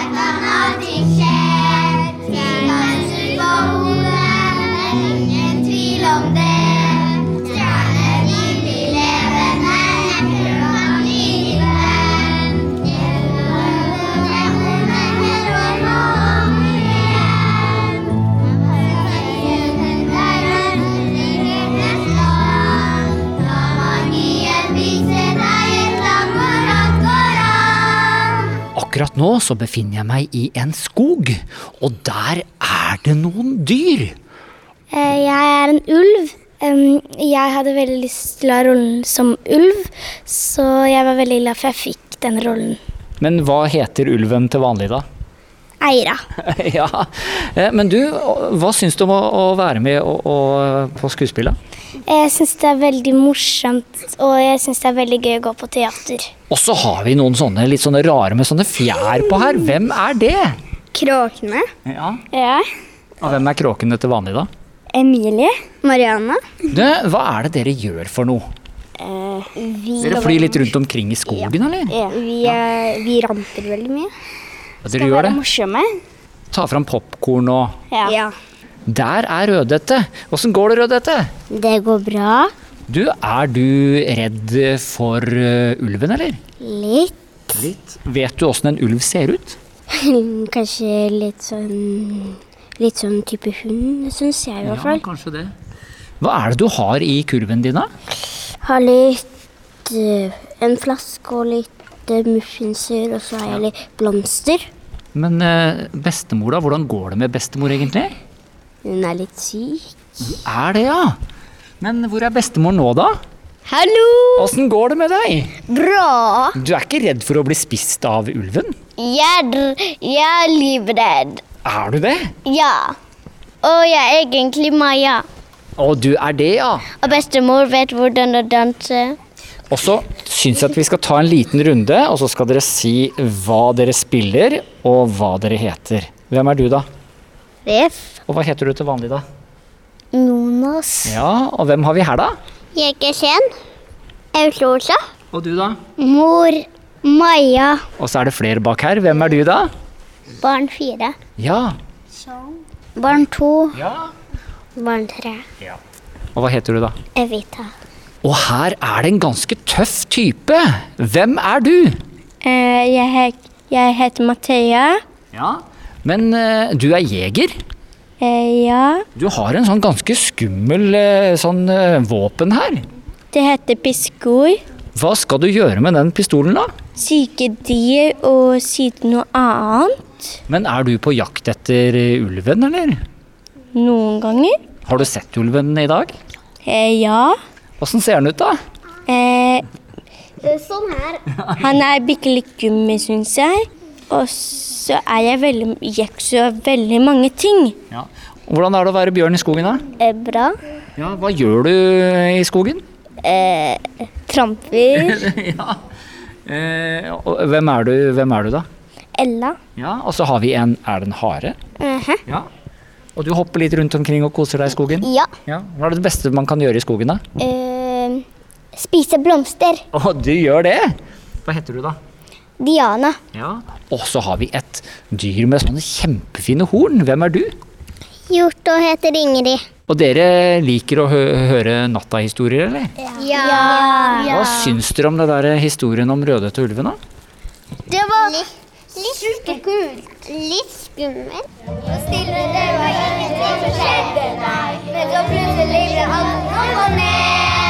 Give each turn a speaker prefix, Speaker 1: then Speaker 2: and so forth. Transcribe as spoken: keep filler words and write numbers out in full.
Speaker 1: vet at allting skjer. Stjernene snur på hodet, det er ingen tvil om det. Stjerner vil bli levende, etter å ha bli din venn.
Speaker 2: Akkurat nå så befinner jeg meg i en skog, og der er det noen dyr.
Speaker 3: Jeg er en ulv. Jeg hadde veldig lyst til å ha rollen som ulv, så jeg var veldig glad for jeg fikk den rollen.
Speaker 2: Men hva heter ulven til vanlig da?
Speaker 3: Eira.
Speaker 2: Ja, men du, hva synes du om å, å være med og, og, på skuespillet?
Speaker 3: Jeg synes det er veldig morsomt, og jeg synes det er veldig gøy å gå på teater.
Speaker 2: Og så har vi noen sånne litt sånne rare med sånne fjær på her. Hvem er det?
Speaker 3: Kråkene.
Speaker 2: Ja.
Speaker 3: Ja.
Speaker 2: Og hvem er kråkene til vanlig da?
Speaker 3: Emilie. Marianne.
Speaker 2: Du, hva er det dere gjør for noe?
Speaker 3: Uh, vi
Speaker 2: Dere flyr litt rundt omkring i skogen, eller?
Speaker 3: Ja, vi, er, vi ramper veldig mye.
Speaker 2: Ja, dere gjør det.
Speaker 3: Morsomme.
Speaker 2: Ta fram popcorn og...
Speaker 3: Ja. ja.
Speaker 2: Der er Rødhette. Hvordan går det, Rødhette?
Speaker 3: Det går bra.
Speaker 2: Du, er du redd for uh, ulven, eller?
Speaker 3: Litt.
Speaker 2: Litt. Vet du hvordan en ulv ser ut?
Speaker 3: Kanskje litt sånn, litt sånn type hund, synes jeg i hvert fall.
Speaker 2: Ja, kanskje det. Hva er det du har i kurven din da?
Speaker 3: Har litt uh, en flaske og litt uh, muffinser, og så har jeg litt blomster.
Speaker 2: Men uh, bestemor da, hvordan går det med bestemor egentlig?
Speaker 3: Hun er litt syk.
Speaker 2: Er det, ja? Men hvor er bestemor nå da?
Speaker 3: Hallo!
Speaker 2: Hvordan går det med deg?
Speaker 3: Bra!
Speaker 2: Du er ikke redd for å bli spist av ulven?
Speaker 3: Jeg, jeg er livredd.
Speaker 2: Er du det?
Speaker 3: Ja. Og jeg er egentlig Maja.
Speaker 2: Å, du er det, ja.
Speaker 3: Og bestemor vet hvordan å danse.
Speaker 2: Og så synes jeg at vi skal ta en liten runde, og så skal dere si hva dere spiller, og hva dere heter. Hvem er du da?
Speaker 3: Ref.
Speaker 2: Og hva heter du til vanlig da?
Speaker 3: Jonas.
Speaker 2: Ja, og hvem har vi her da?
Speaker 3: Jegersen. Eulosa.
Speaker 2: Og du da?
Speaker 3: Mor Maja.
Speaker 2: Og så er det flere bak her. Hvem er du da?
Speaker 3: Barn fire.
Speaker 2: Ja.
Speaker 3: Barn to.
Speaker 2: Ja.
Speaker 3: Barn tre.
Speaker 2: Ja. Og hva heter du da?
Speaker 3: Evita.
Speaker 2: Og her er det en ganske tøff type. Hvem er du?
Speaker 3: Uh, jeg, het, jeg heter Mathea.
Speaker 2: Ja. Men uh, du er jeger?
Speaker 3: Uh, ja.
Speaker 2: Du har en sånn ganske skummel uh, sånn uh, våpen her.
Speaker 3: Det heter pistol.
Speaker 2: Hva skal du gjøre med den pistolen da?
Speaker 3: Syke dyr og skyte noe annet.
Speaker 2: Men er du på jakt etter uh, ulven, eller?
Speaker 3: Noen ganger.
Speaker 2: Har du sett ulven i dag?
Speaker 3: Uh, ja.
Speaker 2: Hvordan ser den ut da?
Speaker 3: Uh, sånn her. Han er bitte litt gummi, synes jeg. Og så er jeg veldig, jeg så veldig mange ting.
Speaker 2: Ja. Hvordan er det å være bjørn i skogen da?
Speaker 3: Eh, bra.
Speaker 2: Ja, hva gjør du i skogen?
Speaker 3: Eh, tramper.
Speaker 2: Ja. Eh, og hvem er du, hvem er du da?
Speaker 3: Ella.
Speaker 2: Ja, og så har vi en, er det en hare?
Speaker 3: Uh-huh.
Speaker 2: Ja. Og du hopper litt rundt omkring og koser deg i skogen?
Speaker 3: Ja.
Speaker 2: Ja. Hva er det beste man kan gjøre i skogen da?
Speaker 3: Eh, spise blomster.
Speaker 2: Å, du gjør det? Hva heter du da?
Speaker 3: Diana.
Speaker 2: Ja. Og så har vi et dyr med sånne kjempefine horn. Hvem er du?
Speaker 3: Hjort og heter Ingrid.
Speaker 2: Og dere liker å hø høre nattahistorier, eller?
Speaker 3: Ja. Ja. Ja.
Speaker 2: Hva syns dere om det der historien om Rødhette og ulven da?
Speaker 3: Det var litt, litt kult. Litt skummelt.
Speaker 1: Så stille det var ingenting som skjedde, nei. Men så plutselig ble alt opp og ned.